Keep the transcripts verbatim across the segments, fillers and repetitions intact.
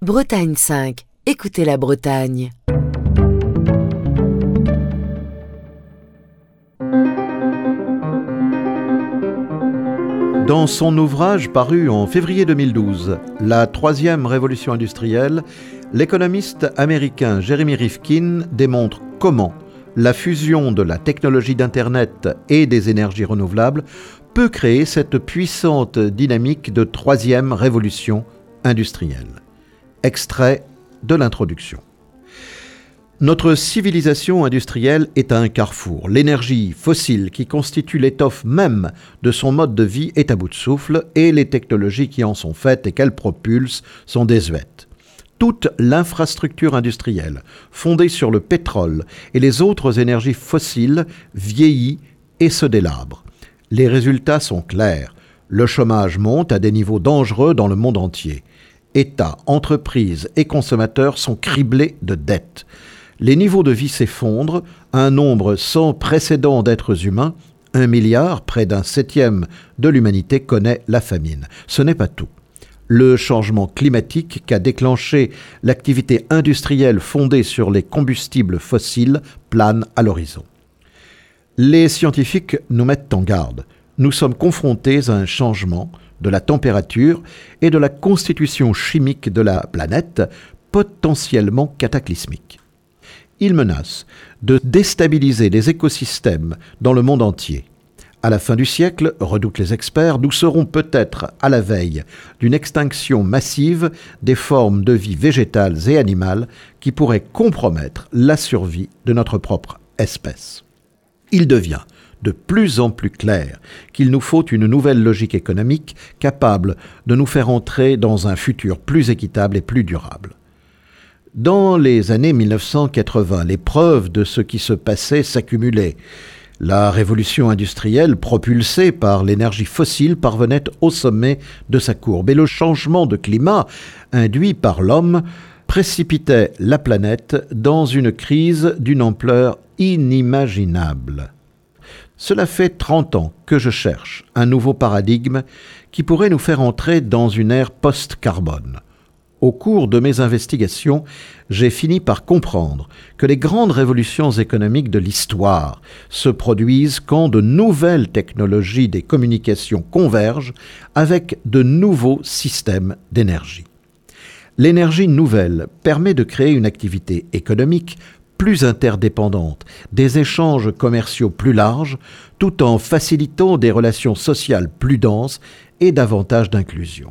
Bretagne cinq. Écoutez la Bretagne. Dans son ouvrage paru en février deux mille douze, La troisième révolution industrielle, l'économiste américain Jeremy Rifkin démontre comment la fusion de la technologie d'Internet et des énergies renouvelables peut créer cette puissante dynamique de troisième révolution industrielle. Extrait de l'introduction. Notre civilisation industrielle est à un carrefour. L'énergie fossile qui constitue l'étoffe même de son mode de vie est à bout de souffle et les technologies qui en sont faites et qu'elles propulsent sont désuètes. Toute l'infrastructure industrielle, fondée sur le pétrole et les autres énergies fossiles, vieillit et se délabre. Les résultats sont clairs. Le chômage monte à des niveaux dangereux dans le monde entier. États, entreprises et consommateurs sont criblés de dettes. Les niveaux de vie s'effondrent, un nombre sans précédent d'êtres humains, un milliard, près d'un septième de l'humanité, connaît la famine. Ce n'est pas tout. Le changement climatique qu'a déclenché l'activité industrielle fondée sur les combustibles fossiles plane à l'horizon. Les scientifiques nous mettent en garde. Nous sommes confrontés à un changement de la température et de la constitution chimique de la planète potentiellement cataclysmique. Il menace de déstabiliser les écosystèmes dans le monde entier. À la fin du siècle, redoutent les experts, nous serons peut-être à la veille d'une extinction massive des formes de vie végétales et animales qui pourraient compromettre la survie de notre propre espèce. Il devient de plus en plus clair qu'il nous faut une nouvelle logique économique capable de nous faire entrer dans un futur plus équitable et plus durable. Dans les années mille neuf cent quatre-vingts, les preuves de ce qui se passait s'accumulaient. La révolution industrielle, propulsée par l'énergie fossile, parvenait au sommet de sa courbe. Et le changement de climat, induit par l'homme, précipitait la planète dans une crise d'une ampleur inimaginable. Cela fait trente ans que je cherche un nouveau paradigme qui pourrait nous faire entrer dans une ère post-carbone. Au cours de mes investigations, j'ai fini par comprendre que les grandes révolutions économiques de l'histoire se produisent quand de nouvelles technologies des communications convergent avec de nouveaux systèmes d'énergie. L'énergie nouvelle permet de créer une activité économique plus interdépendante, des échanges commerciaux plus larges, tout en facilitant des relations sociales plus denses et davantage d'inclusion.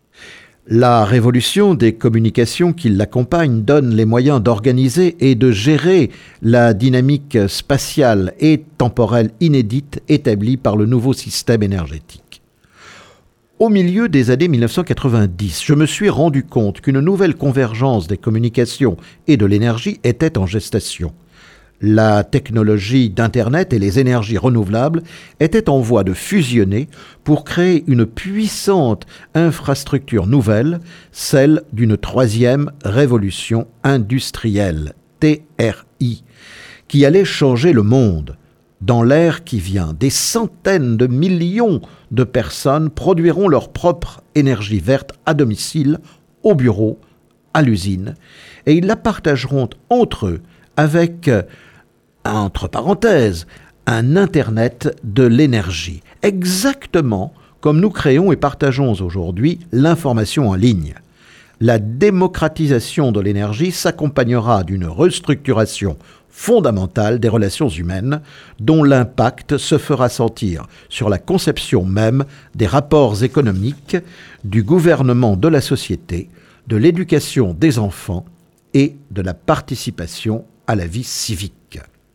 La révolution des communications qui l'accompagne donne les moyens d'organiser et de gérer la dynamique spatiale et temporelle inédite établie par le nouveau système énergétique. Au milieu des années mille neuf cent quatre-vingt-dix, je me suis rendu compte qu'une nouvelle convergence des communications et de l'énergie était en gestation. La technologie d'Internet et les énergies renouvelables étaient en voie de fusionner pour créer une puissante infrastructure nouvelle, celle d'une troisième révolution industrielle, T R I, qui allait changer le monde. Dans l'ère qui vient, des centaines de millions de personnes produiront leur propre énergie verte à domicile, au bureau, à l'usine, et ils la partageront entre eux avec, entre parenthèses, un Internet de l'énergie, exactement comme nous créons et partageons aujourd'hui l'information en ligne. La démocratisation de l'énergie s'accompagnera d'une restructuration fondamentale des relations humaines, dont l'impact se fera sentir sur la conception même des rapports économiques, du gouvernement de la société, de l'éducation des enfants et de la participation à la vie civique.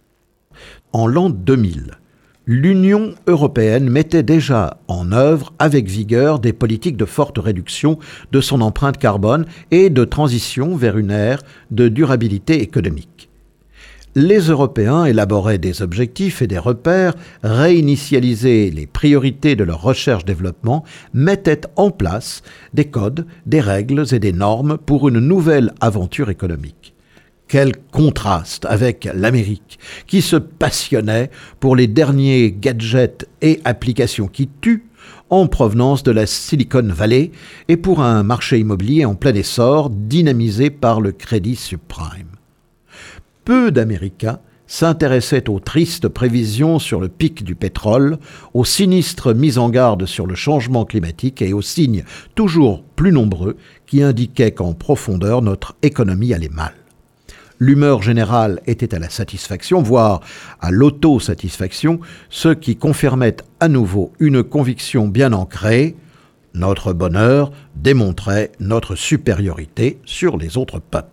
En l'an deux mille, l'Union européenne mettait déjà en œuvre avec vigueur des politiques de forte réduction de son empreinte carbone et de transition vers une ère de durabilité économique. Les Européens élaboraient des objectifs et des repères, réinitialisaient les priorités de leur recherche-développement, mettaient en place des codes, des règles et des normes pour une nouvelle aventure économique. Quel contraste avec l'Amérique, qui se passionnait pour les derniers gadgets et applications qui tuent, en provenance de la Silicon Valley et pour un marché immobilier en plein essor dynamisé par le crédit subprime. Peu d'Américains s'intéressaient aux tristes prévisions sur le pic du pétrole, aux sinistres mises en garde sur le changement climatique et aux signes toujours plus nombreux qui indiquaient qu'en profondeur notre économie allait mal. L'humeur générale était à la satisfaction, voire à l'autosatisfaction, ce qui confirmait à nouveau une conviction bien ancrée. Notre bonheur démontrait notre supériorité sur les autres peuples.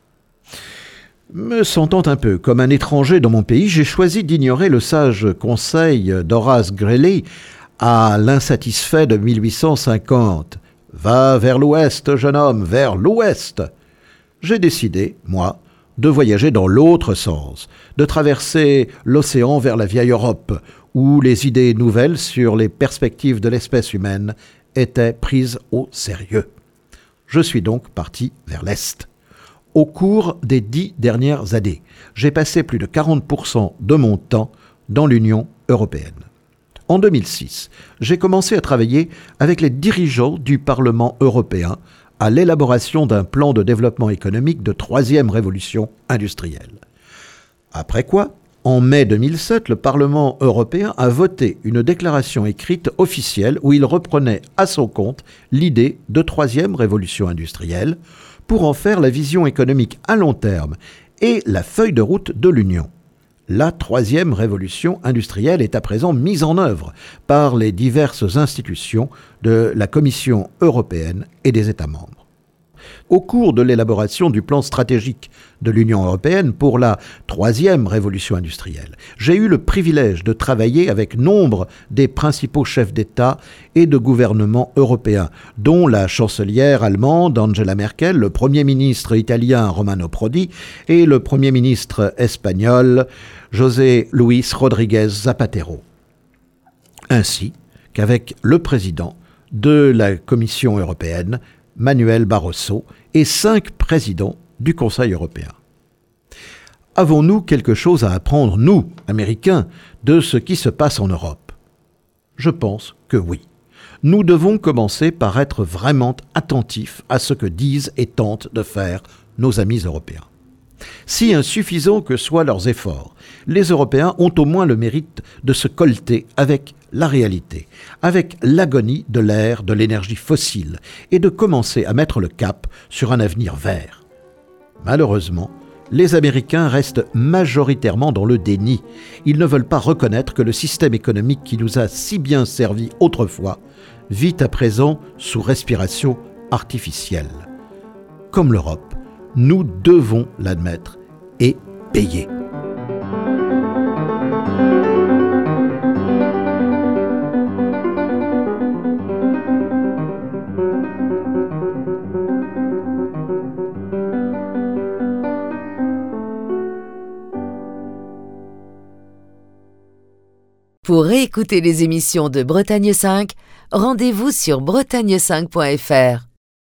Me sentant un peu comme un étranger dans mon pays, j'ai choisi d'ignorer le sage conseil d'Horace Greeley à l'insatisfait de mille huit cent cinquante. « Va vers l'ouest, jeune homme, vers l'ouest !» J'ai décidé, moi, de voyager dans l'autre sens, de traverser l'océan vers la vieille Europe, où les idées nouvelles sur les perspectives de l'espèce humaine étaient prises au sérieux. Je suis donc parti vers l'Est. Au cours des dix dernières années, j'ai passé plus de quarante pour cent de mon temps dans l'Union européenne. En deux mille six, j'ai commencé à travailler avec les dirigeants du Parlement européen à l'élaboration d'un plan de développement économique de troisième révolution industrielle. Après quoi, en mai deux mille sept, le Parlement européen a voté une déclaration écrite officielle où il reprenait à son compte l'idée de troisième révolution industrielle pour en faire la vision économique à long terme et la feuille de route de l'Union. La troisième révolution industrielle est à présent mise en œuvre par les diverses institutions de la Commission européenne et des États membres. Au cours de l'élaboration du plan stratégique de l'Union européenne pour la troisième révolution industrielle, j'ai eu le privilège de travailler avec nombre des principaux chefs d'État et de gouvernement européens, dont la chancelière allemande Angela Merkel, le Premier ministre italien Romano Prodi et le Premier ministre espagnol José Luis Rodríguez Zapatero, ainsi qu'avec le président de la Commission européenne, Manuel Barroso, et cinq présidents du Conseil européen. Avons-nous quelque chose à apprendre, nous, Américains, de ce qui se passe en Europe ? Je pense que oui. Nous devons commencer par être vraiment attentifs à ce que disent et tentent de faire nos amis européens. Si insuffisants que soient leurs efforts, les Européens ont au moins le mérite de se colter avec la réalité, avec l'agonie de l'ère de l'énergie fossile et de commencer à mettre le cap sur un avenir vert. Malheureusement, les Américains restent majoritairement dans le déni. Ils ne veulent pas reconnaître que le système économique qui nous a si bien servi autrefois vit à présent sous respiration artificielle. Comme l'Europe, nous devons l'admettre et payer. Pour réécouter les émissions de Bretagne cinq, rendez-vous sur bretagne cinq point f r.